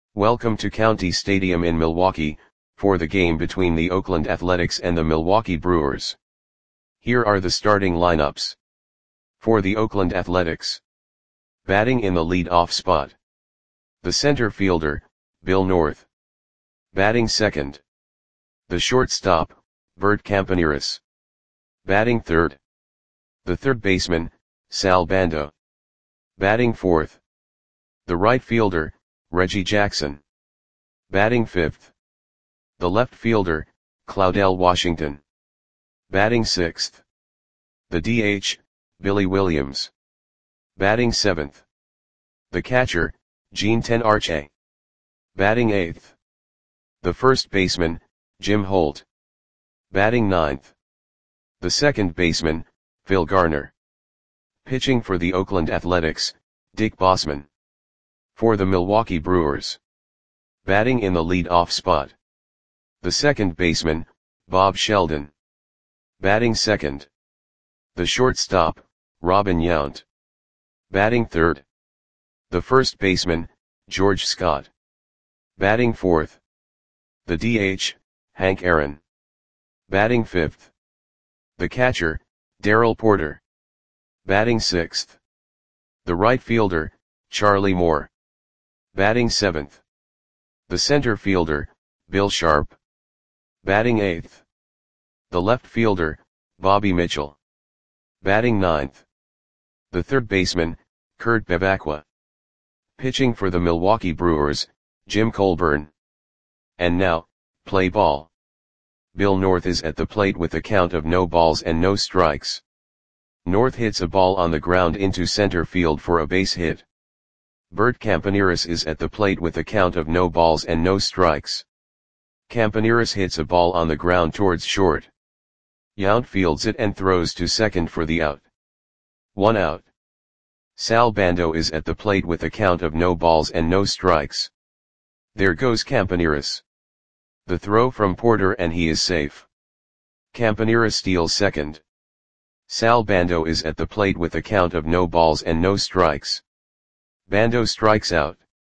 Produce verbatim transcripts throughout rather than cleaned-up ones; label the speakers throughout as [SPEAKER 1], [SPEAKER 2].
[SPEAKER 1] Welcome to County Stadium in Milwaukee, for the game between the Oakland Athletics and the Milwaukee Brewers. Here are the starting lineups. For the Oakland Athletics. Batting in the lead-off spot. The center fielder, Bill North. Batting second. The shortstop, Bert Campaneris. Batting third. The third baseman, Sal Bando. Batting fourth. The right fielder, Reggie Jackson. Batting fifth. The left fielder, Claudell Washington. Batting sixth. The D H, Billy Williams. Batting seventh. The catcher, Gene Tenarche. Batting eighth. The first baseman, Jim Holt. Batting ninth. The second baseman, Phil Garner. Pitching for the Oakland Athletics, Dick Bossman. For the Milwaukee Brewers. Batting in the lead-off spot. The second baseman, Bob Sheldon. Batting second. The shortstop, Robin Yount. Batting third. The first baseman, George Scott. Batting fourth. The D H, Hank Aaron. Batting fifth. The catcher, Darrell Porter. Batting sixth. The right fielder, Charlie Moore. Batting seventh. The center fielder, Bill Sharp. Batting eighth. The left fielder, Bobby Mitchell. Batting ninth. The third baseman, Kurt Bevacqua. Pitching for the Milwaukee Brewers, Jim Colburn. And now, play ball. Bill North is at the plate with a count of no balls and no strikes. North hits a ball on the ground into center field for a base hit. Bert Campaneris is at the plate with a count of no balls and no strikes. Campaneris hits a ball on the ground towards short. Yount fields it and throws to second for the out. One out. Sal Bando is at the plate with a count of no balls and no strikes. There goes Campaneris. The throw from Porter and he is safe. Campaneris steals second. Sal Bando is at the plate with a count of no balls and no strikes. Bando strikes out.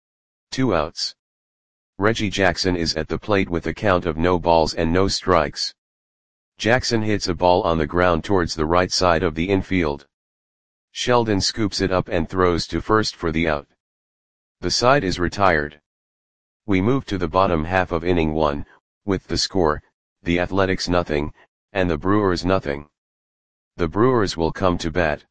[SPEAKER 1] Two outs. Reggie Jackson is at the plate with a count of no balls and no strikes. Jackson hits a ball on the ground towards the right side of the infield. Sheldon scoops it up and throws to first for the out. The side is retired. We move to the bottom half of inning one, with the score, the Athletics nothing, and the Brewers nothing. The Brewers will come to bat.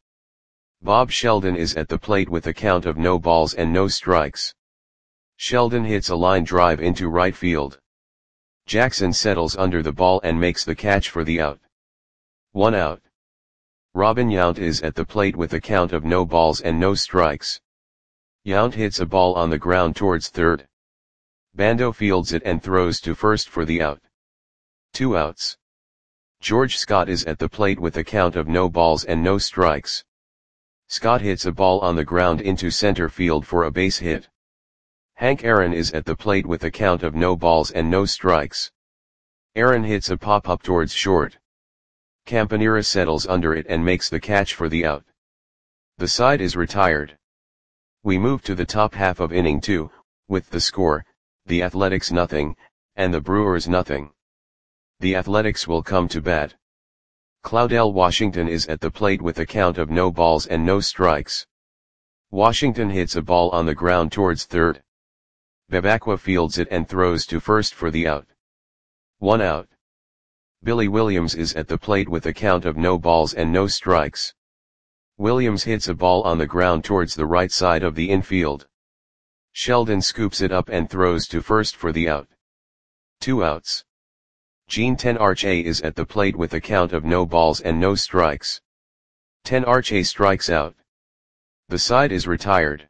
[SPEAKER 1] Bob Sheldon is at the plate with a count of no balls and no strikes. Sheldon hits a line drive into right field. Jackson settles under the ball and makes the catch for the out. One out. Robin Yount is at the plate with a count of no balls and no strikes. Yount hits a ball on the ground towards third. Bando fields it and throws to first for the out. Two outs. George Scott is at the plate with a count of no balls and no strikes. Scott hits a ball on the ground into center field for a base hit. Hank Aaron is at the plate with a count of no balls and no strikes. Aaron hits a pop-up towards short. Campaneris settles under it and makes the catch for the out. The side is retired. We move to the top half of inning two, with the score, the Athletics nothing, and the Brewers nothing. The Athletics will come to bat. Claudell Washington is at the plate with a count of no balls and no strikes. Washington hits a ball on the ground towards third. Bevacqua fields it and throws to first for the out. One out. Billy Williams is at the plate with a count of no balls and no strikes. Williams hits a ball on the ground towards the right side of the infield. Sheldon scoops it up and throws to first for the out. Two outs. Gene Tenarche is at the plate with a count of no balls and no strikes. Tenarche strikes out. The side is retired.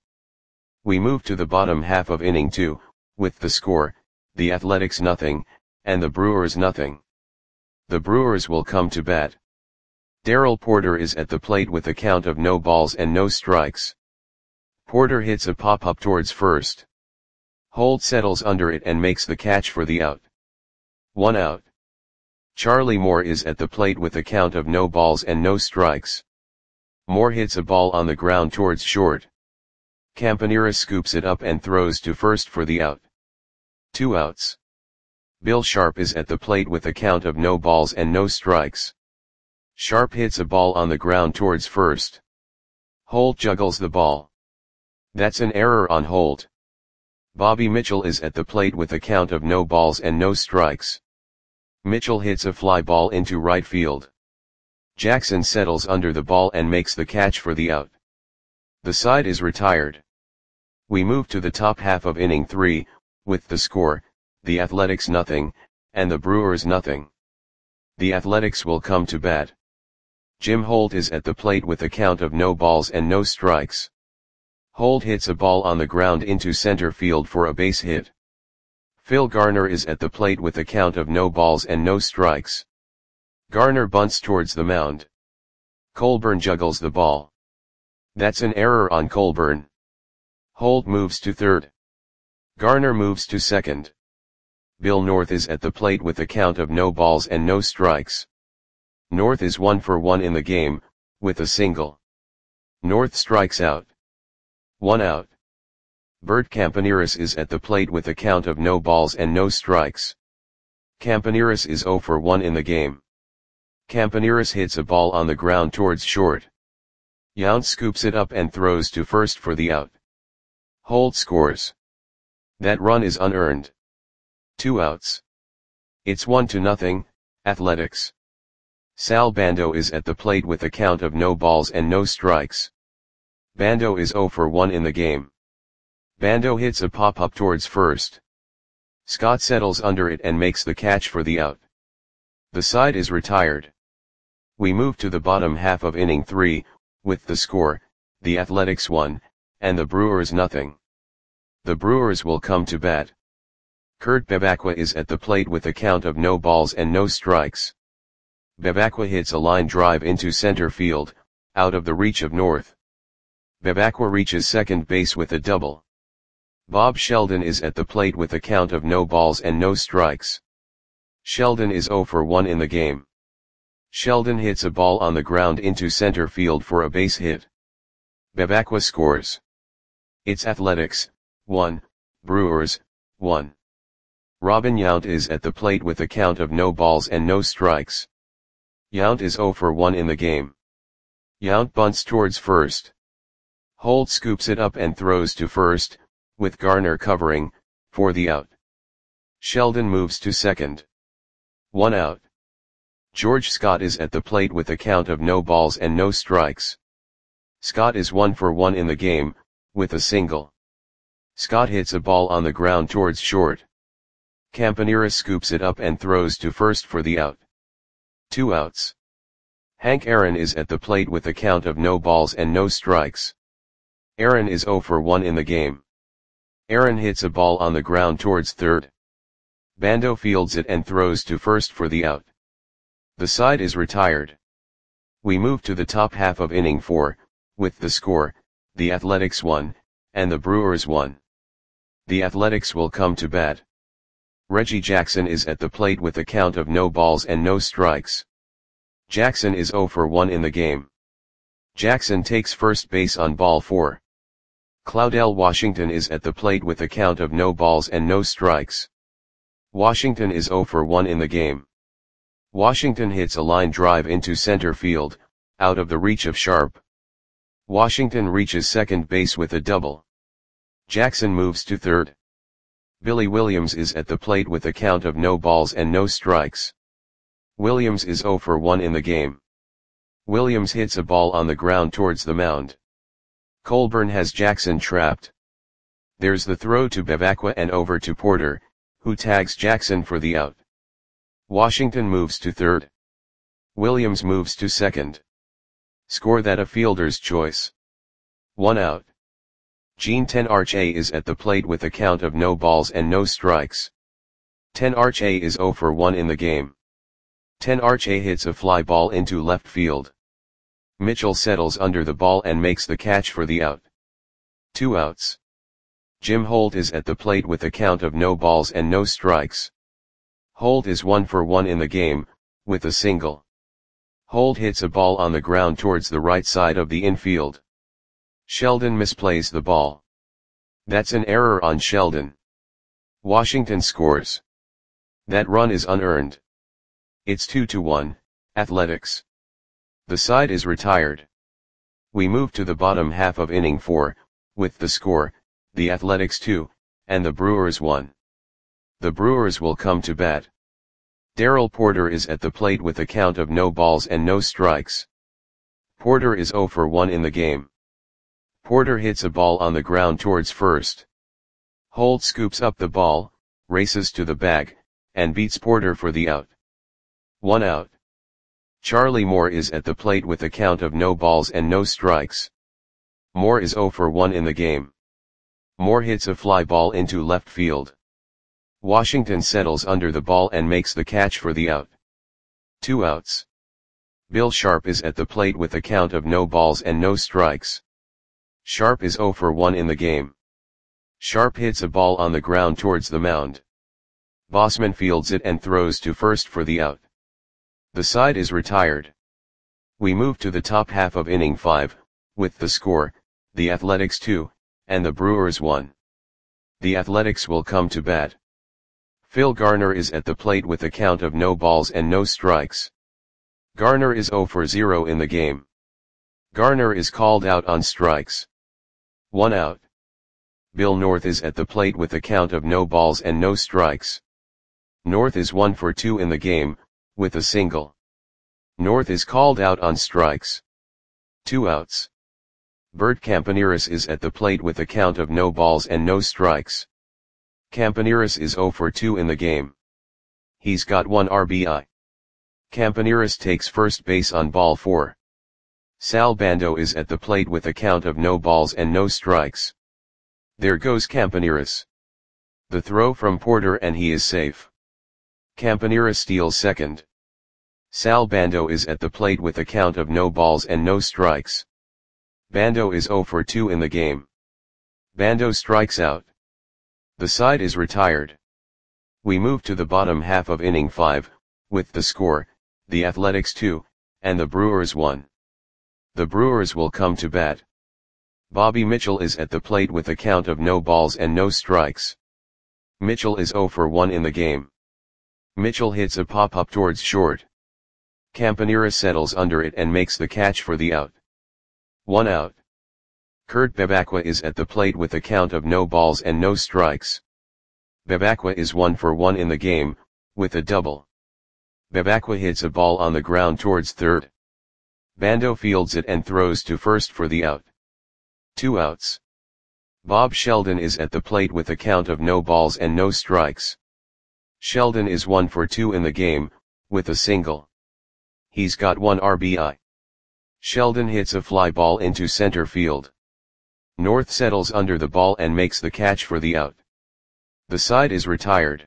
[SPEAKER 1] We move to the bottom half of inning two, with the score, the Athletics nothing, and the Brewers nothing. The Brewers will come to bat. Darrell Porter is at the plate with a count of no balls and no strikes. Porter hits a pop-up towards first. Holt settles under it and makes the catch for the out. One out. Charlie Moore is at the plate with a count of no balls and no strikes. Moore hits a ball on the ground towards short. Campaneris scoops it up and throws to first for the out. Two outs. Bill Sharp is at the plate with a count of no balls and no strikes. Sharp hits a ball on the ground towards first. Holt juggles the ball. That's an error on Holt. Bobby Mitchell is at the plate with a count of no balls and no strikes. Mitchell hits a fly ball into right field. Jackson settles under the ball and makes the catch for the out. The side is retired. We move to the top half of inning three, with the score, the Athletics nothing, and the Brewers nothing. The Athletics will come to bat. Jim Holt is at the plate with a count of no balls and no strikes. Holt hits a ball on the ground into center field for a base hit. Phil Garner is at the plate with a count of no balls and no strikes. Garner bunts towards the mound. Colburn juggles the ball. That's an error on Colburn. Holt moves to third. Garner moves to second. Bill North is at the plate with a count of no balls and no strikes. North is one for one in the game, with a single. North strikes out. One out. Bert Campaneris is at the plate with a count of no balls and no strikes. Campaneris is zero for one in the game. Campaneris hits a ball on the ground towards short. Yount scoops it up and throws to first for the out. Holt scores. That run is unearned. Two outs. It's one to nothing, Athletics. Sal Bando is at the plate with a count of no balls and no strikes. Bando is zero for one in the game. Bando hits a pop-up towards first. Scott settles under it and makes the catch for the out. The side is retired. We move to the bottom half of inning three, with the score, the Athletics one, and the Brewers nothing. The Brewers will come to bat. Kurt Bevacqua is at the plate with a count of no balls and no strikes. Bevacqua hits a line drive into center field, out of the reach of North. Bevacqua reaches second base with a double. Bob Sheldon is at the plate with a count of no balls and no strikes. Sheldon is zero for one in the game. Sheldon hits a ball on the ground into center field for a base hit. Bevacqua scores. It's Athletics, one, Brewers, one. Robin Yount is at the plate with a count of no balls and no strikes. Yount is zero for one in the game. Yount bunts towards first. Holt scoops it up and throws to first, with Garner covering, for the out. Sheldon moves to second. One out. George Scott is at the plate with a count of no balls and no strikes. Scott is one for one in the game, with a single. Scott hits a ball on the ground towards short. Campaneris scoops it up and throws to first for the out. Two outs. Hank Aaron is at the plate with a count of no balls and no strikes. Aaron is zero for one in the game. Aaron hits a ball on the ground towards third. Bando fields it and throws to first for the out. The side is retired. We move to the top half of inning four, with the score, the Athletics one, and the Brewers one. The Athletics will come to bat. Reggie Jackson is at the plate with a count of no balls and no strikes. Jackson is zero for one in the game. Jackson takes first base on ball four. Claudell Washington is at the plate with a count of no balls and no strikes. Washington is zero for one in the game. Washington hits a line drive into center field, out of the reach of Sharp. Washington reaches second base with a double. Jackson moves to third. Billy Williams is at the plate with a count of no balls and no strikes. Williams is zero for one in the game. Williams hits a ball on the ground towards the mound. Colburn has Jackson trapped. There's the throw to Bevacqua and over to Porter, who tags Jackson for the out. Washington moves to third. Williams moves to second. Score that a fielder's choice. One out. Gene Tenarche is at the plate with a count of no balls and no strikes. Tenarche is zero for one in the game. Tenarche hits a fly ball into left field. Mitchell settles under the ball and makes the catch for the out. Two outs. Jim Holt is at the plate with a count of no balls and no strikes. Holt is one for one in the game, with a single. Holt hits a ball on the ground towards the right side of the infield. Sheldon misplays the ball. That's an error on Sheldon. Washington scores. That run is unearned. It's two to one, Athletics. The side is retired. We move to the bottom half of inning four, with the score, the Athletics two, and the Brewers one. The Brewers will come to bat. Darrell Porter is at the plate with a count of no balls and no strikes. Porter is zero for one in the game. Porter hits a ball on the ground towards first. Holt scoops up the ball, races to the bag, and beats Porter for the out. One out. Charlie Moore is at the plate with a count of no balls and no strikes. Moore is zero for one in the game. Moore hits a fly ball into left field. Washington settles under the ball and makes the catch for the out. Two outs. Bill Sharp is at the plate with a count of no balls and no strikes. Sharp is zero for one in the game. Sharp hits a ball on the ground towards the mound. Bossman fields it and throws to first for the out. The side is retired. We move to the top half of inning five, with the score, the Athletics two, and the Brewers one. The Athletics will come to bat. Phil Garner is at the plate with a count of no balls and no strikes. Garner is zero for zero in the game. Garner is called out on strikes. One out. Bill North is at the plate with a count of no balls and no strikes. North is one for two in the game, with a single. North is called out on strikes. Two outs. Bert Campaneris is at the plate with a count of no balls and no strikes. Campaneris is zero for two in the game. He's got one R B I. Campaneris takes first base on ball four. Sal Bando is at the plate with a count of no balls and no strikes. There goes Campaneris. The throw from Porter and he is safe. Campaneris steals second. Sal Bando is at the plate with a count of no balls and no strikes. Bando is zero for two in the game. Bando strikes out. The side is retired. We move to the bottom half of inning five, with the score, the Athletics two, and the Brewers one. The Brewers will come to bat. Bobby Mitchell is at the plate with a count of no balls and no strikes. Mitchell is zero for one in the game. Mitchell hits a pop-up towards short. Campaneris settles under it and makes the catch for the out. One out. Kurt Bevacqua is at the plate with a count of no balls and no strikes. Bevacqua is one for one in the game, with a double. Bevacqua hits a ball on the ground towards third. Bando fields it and throws to first for the out. Two outs. Bob Sheldon is at the plate with a count of no balls and no strikes. Sheldon is one for two in the game, with a single. He's got one R B I. Sheldon hits a fly ball into center field. North settles under the ball and makes the catch for the out. The side is retired.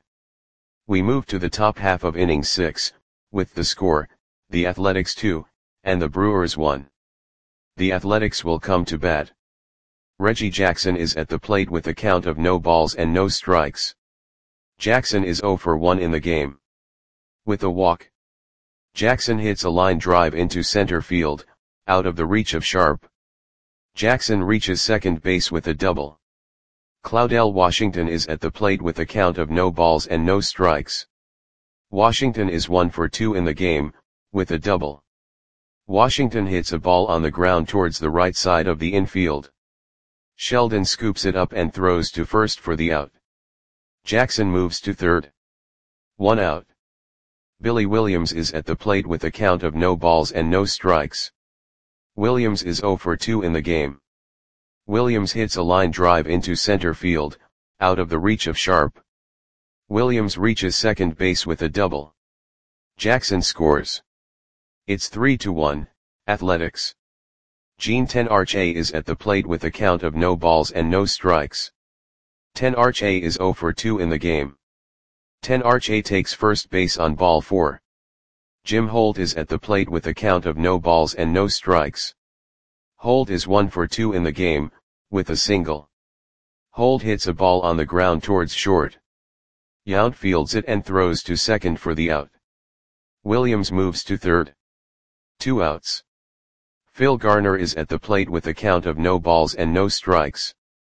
[SPEAKER 1] We move to the top half of inning six, with the score, the Athletics two, and the Brewers one. The Athletics will come to bat. Reggie Jackson is at the plate with a count of no balls and no strikes. Jackson is zero for one in the game. With a walk. Jackson hits a line drive into center field, out of the reach of Sharp. Jackson reaches second base with a double. Claudell Washington is at the plate with a count of no balls and no strikes. Washington is one for two in the game, with a double. Washington hits a ball on the ground towards the right side of the infield. Sheldon scoops it up and throws to first for the out. Jackson moves to third. One out. Billy Williams is at the plate with a count of no balls and no strikes. Williams is zero for two in the game. Williams hits a line drive into center field, out of the reach of Sharp. Williams reaches second base with a double. Jackson scores. It's three to one, Athletics. Gene Tenarche is at the plate with a count of no balls and no strikes. Tenarche is zero for two in the game. Tenarche takes first base on ball four. Jim Holt is at the plate with a count of no balls and no strikes. Holt is one for two in the game, with a single. Holt hits a ball on the ground towards short. Yount fields it and throws to second for the out. Williams moves to third. Two outs. Phil Garner is at the plate with a count of no balls and no strikes.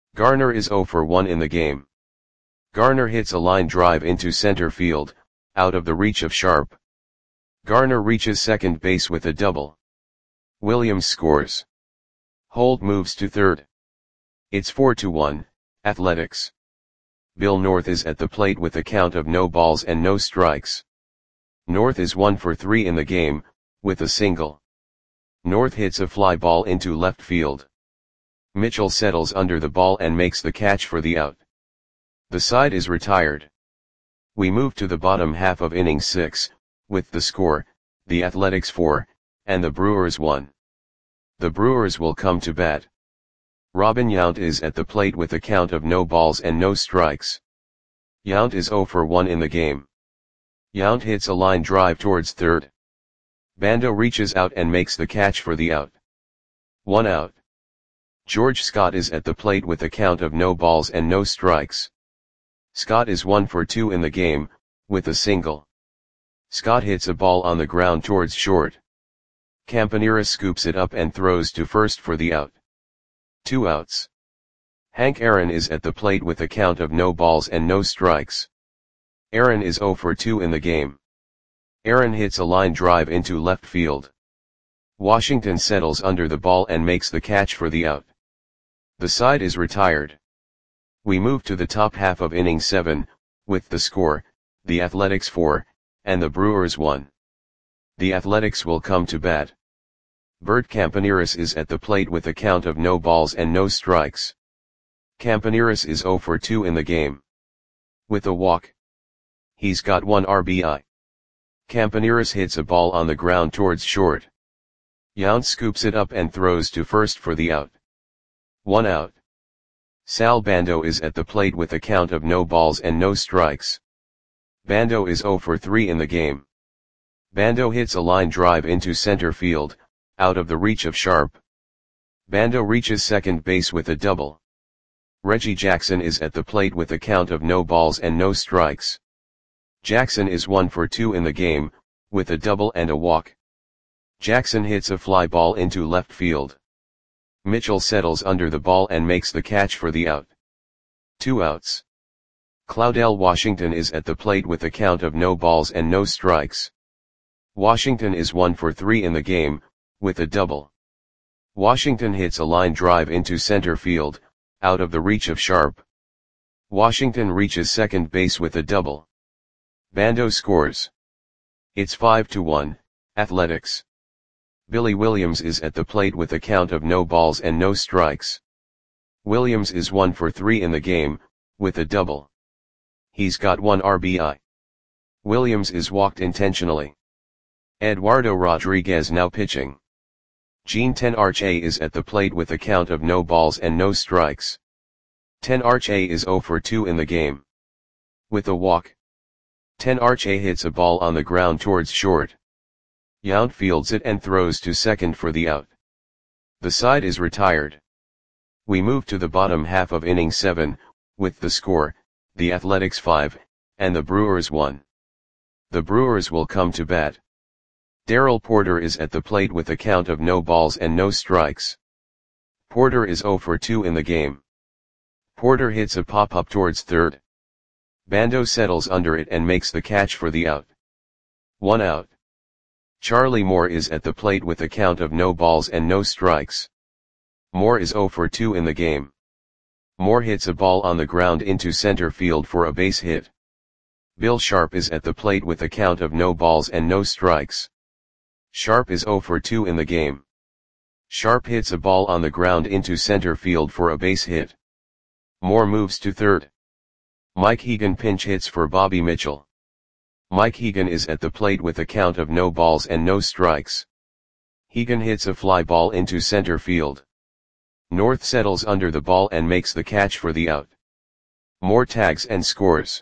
[SPEAKER 1] Garner is zero for one in the game. Garner hits a line drive into center field, out of the reach of Sharp. Garner reaches second base with a double. Williams scores. Holt moves to third. It's four to one, Athletics. Bill North is at the plate with a count of no balls and no strikes. North is one for three in the game, with a single. North hits a fly ball into left field. Mitchell settles under the ball and makes the catch for the out. The side is retired. We move to the bottom half of inning six, with the score, the Athletics four, and the Brewers one. The Brewers will come to bat. Robin Yount is at the plate with a count of no balls and no strikes. Yount is zero for one in the game. Yount hits a line drive towards third. Bando reaches out and makes the catch for the out. One out. George Scott is at the plate with a count of no balls and no strikes. Scott is one for two in the game, with a single. Scott hits a ball on the ground towards short. Campanera scoops it up and throws to first for the out. Two outs. Hank Aaron is at the plate with a count of no balls and no strikes. Aaron is zero for two in the game. Aaron hits a line drive into left field. Washington settles under the ball and makes the catch for the out. The side is retired. We move to the top half of inning seven, with the score, the Athletics four, and the Brewers one. The Athletics will come to bat. Bert Campaneris is at the plate with a count of no balls and no strikes. Campaneris is zero for two in the game. With a walk. He's got one R B I. Campaneris hits a ball on the ground towards short. Yount scoops it up and throws to first for the out. One out. Sal Bando is at the plate with a count of no balls and no strikes. Bando is zero for three in the game. Bando hits a line drive into center field, out of the reach of Sharp. Bando reaches second base with a double. Reggie Jackson is at the plate with a count of no balls and no strikes. Jackson is one for two in the game, with a double and a walk. Jackson hits a fly ball into left field. Mitchell settles under the ball and makes the catch for the out. Two outs. Claudel Washington is at the plate with a count of no balls and no strikes. Washington is one for three in the game, with a double. Washington hits a line drive into center field, out of the reach of Sharp. Washington reaches second base with a double. Bando scores. It's five to one, Athletics. Billy Williams is at the plate with a count of no balls and no strikes. Williams is one for three in the game, with a double. He's got one R B I. Williams is walked intentionally. Eduardo Rodriguez now pitching. Gene Tenarche is at the plate with a count of no balls and no strikes. Tenarche is zero for two in the game. With a walk. Tenarche hits a ball on the ground towards short. Yount fields it and throws to second for the out. The side is retired. We move to the bottom half of inning seven, with the score, the Athletics five, and the Brewers one. The Brewers will come to bat. Darrell Porter is at the plate with a count of no balls and no strikes. Porter is zero for two in the game. Porter hits a pop-up towards third. Bando settles under it and makes the catch for the out. One out. Charlie Moore is at the plate with a count of no balls and no strikes. Moore is zero for two in the game. Moore hits a ball on the ground into center field for a base hit. Bill Sharp is at the plate with a count of no balls and no strikes. Sharp is zero for two in the game. Sharp hits a ball on the ground into center field for a base hit. Moore moves to third. Mike Hegan pinch hits for Bobby Mitchell. Mike Hegan is at the plate with a count of no balls and no strikes. Hegan hits a fly ball into center field. North settles under the ball and makes the catch for the out. Moore tags and scores.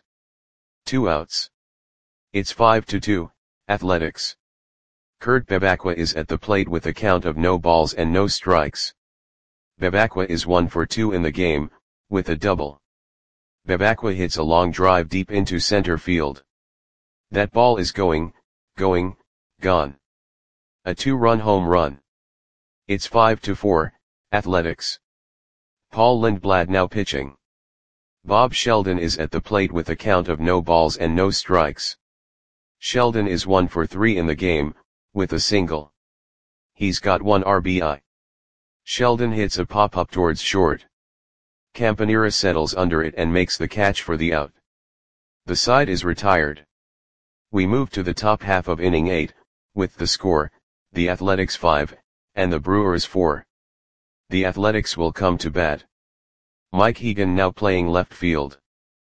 [SPEAKER 1] Two outs. It's five to two, Athletics. Kurt Bebacqua is at the plate with a count of no balls and no strikes. Bebacqua is one for two in the game, with a double. Bebacqua hits a long drive deep into center field. That ball is going, going, gone. A two-run home run. It's five to four, Athletics. Paul Lindblad now pitching. Bob Sheldon is at the plate with a count of no balls and no strikes. Sheldon is one for three in the game, with a single. He's got one R B I. Sheldon hits a pop-up towards short. Campanera settles under it and makes the catch for the out. The side is retired. We move to the top half of inning eight, with the score, the Athletics five, and the Brewers four. The Athletics will come to bat. Mike Hegan now playing left field.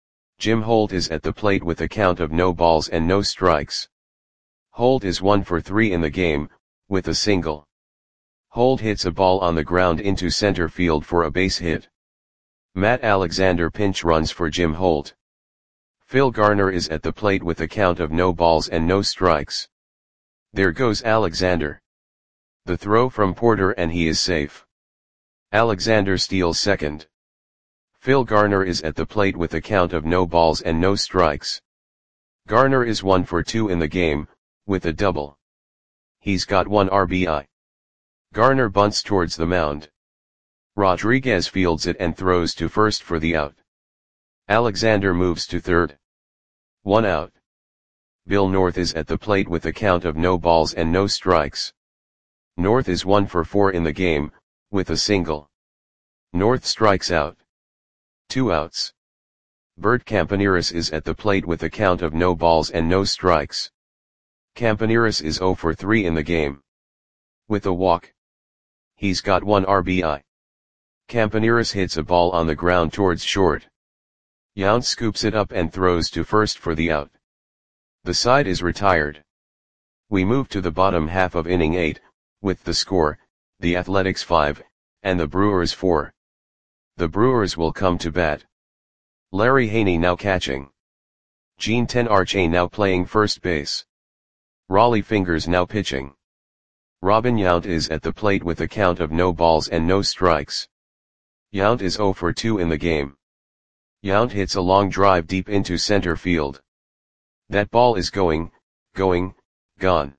[SPEAKER 1] Jim Holt is at the plate with a count of no balls and no strikes. Holt is one for three in the game, with a single. Holt hits a ball on the ground into center field for a base hit. Matt Alexander pinch runs for Jim Holt. Phil Garner is at the plate with a count of no balls and no strikes. There goes Alexander. The throw from Porter and he is safe. Alexander steals second. Phil Garner is at the plate with a count of no balls and no strikes. Garner is one for two in the game, with a double. He's got one R B I. Garner bunts towards the mound. Rodriguez fields it and throws to first for the out. Alexander moves to third. One out. Bill North is at the plate with a count of no balls and no strikes. North is one for four in the game, with a single. North strikes out. Two outs. Bert Campaneris is at the plate with a count of no balls and no strikes. Campaneris is zero for three in the game. With a walk. He's got one R B I. Campaneris hits a ball on the ground towards short. Yount scoops it up and throws to first for the out. The side is retired. We move to the bottom half of inning eight, with the score, the Athletics five, and the Brewers four. The Brewers will come to bat. Larry Haney now catching. Gene Tenarche now playing first base. Raleigh Fingers now pitching. Robin Yount is at the plate with a count of no balls and no strikes. Yount is zero for two in the game. Yount hits a long drive deep into center field. That ball is going, going, gone.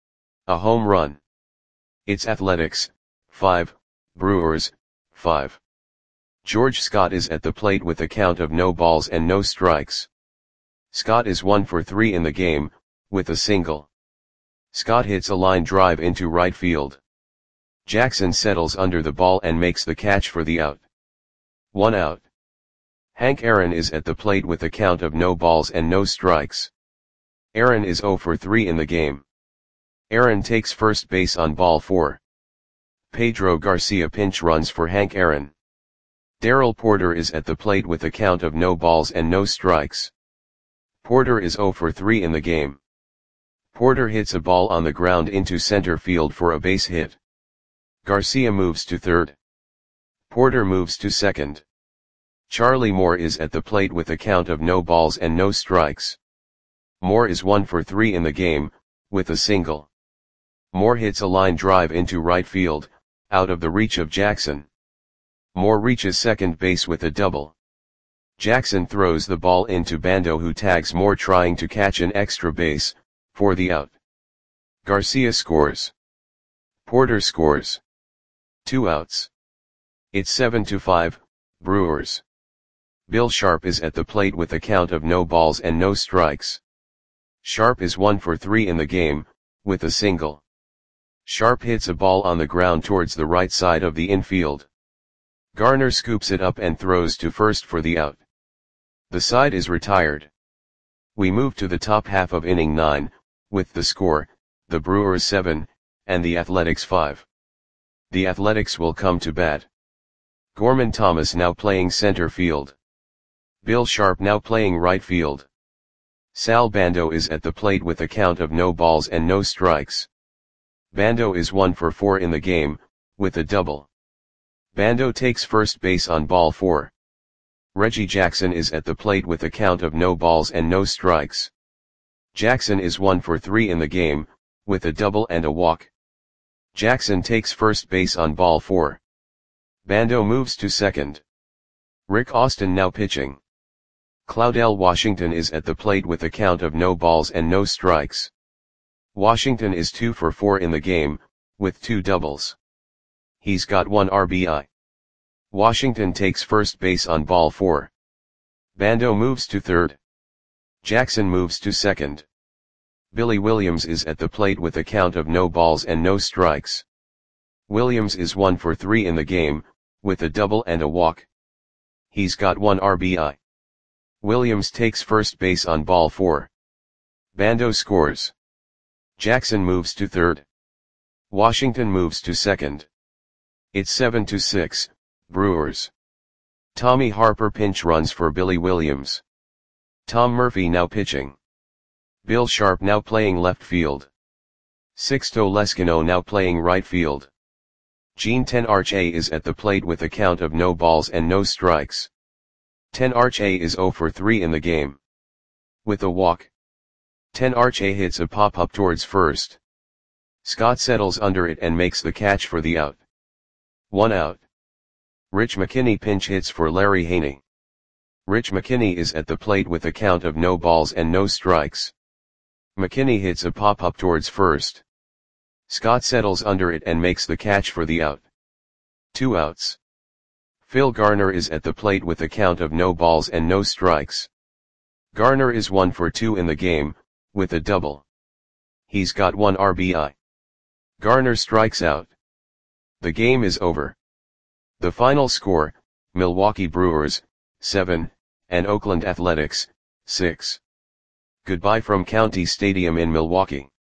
[SPEAKER 1] A home run. It's Athletics, five, Brewers, five. George Scott is at the plate with a count of no balls and no strikes. Scott is one for three in the game, with a single. Scott hits a line drive into right field. Jackson settles under the ball and makes the catch for the out. One out. Hank Aaron is at the plate with a count of no balls and no strikes. Aaron is zero for three in the game. Aaron takes first base on ball four. Pedro Garcia pinch runs for Hank Aaron. Darrell Porter is at the plate with a count of no balls and no strikes. Porter is zero for three in the game. Porter hits a ball on the ground into center field for a base hit. Garcia moves to third. Porter moves to second. Charlie Moore is at the plate with a count of no balls and no strikes. Moore is one for three in the game, with a single. Moore hits a line drive into right field, out of the reach of Jackson. Moore reaches second base with a double. Jackson throws the ball into Bando, who tags Moore trying to catch an extra base, for the out. Garcia scores. Porter scores. Two outs. It's seven to five, Brewers. Bill Sharp is at the plate with a count of no balls and no strikes. Sharp is one for three in the game, with a single. Sharp hits a ball on the ground towards the right side of the infield. Garner scoops it up and throws to first for the out. The side is retired. We move to the top half of inning nine, with the score, the Brewers seven, and the Athletics five. The Athletics will come to bat. Gorman Thomas now playing center field. Bill Sharp now playing right field. Sal Bando is at the plate with a count of no balls and no strikes. Bando is one for four in the game, with a double. Bando takes first base on ball four. Reggie Jackson is at the plate with a count of no balls and no strikes. Jackson is one for three in the game, with a double and a walk. Jackson takes first base on ball four. Bando moves to second. Rick Austin now pitching. Claudel Washington is at the plate with a count of no balls and no strikes. Washington is two for four in the game, with two doubles. He's got one R B I. Washington takes first base on ball four. Bando moves to third. Jackson moves to second. Billy Williams is at the plate with a count of no balls and no strikes. Williams is one for three in the game, with a double and a walk. He's got one R B I. Williams takes first base on ball four. Bando scores. Jackson moves to third. Washington moves to second. It's seven to six, Brewers. Tommy Harper pinch runs for Billy Williams. Tom Murphy now pitching. Bill Sharp now playing left field. Sixto Lescano now playing right field. Gene Tenarche is at the plate with a count of no balls and no strikes. Tenarche is zero for three in the game. With a walk. Tenarche hits a pop-up towards first. Scott settles under it and makes the catch for the out. One out. Rich McKinney pinch hits for Larry Haney. Rich McKinney is at the plate with a count of no balls and no strikes. McKinney hits a pop-up towards first. Scott settles under it and makes the catch for the out. Two outs. Phil Garner is at the plate with a count of no balls and no strikes. Garner is one for two in the game, with a double. He's got one R B I. Garner strikes out. The game is over. The final score, Milwaukee Brewers, seven, and Oakland Athletics, six. Goodbye from County Stadium in Milwaukee.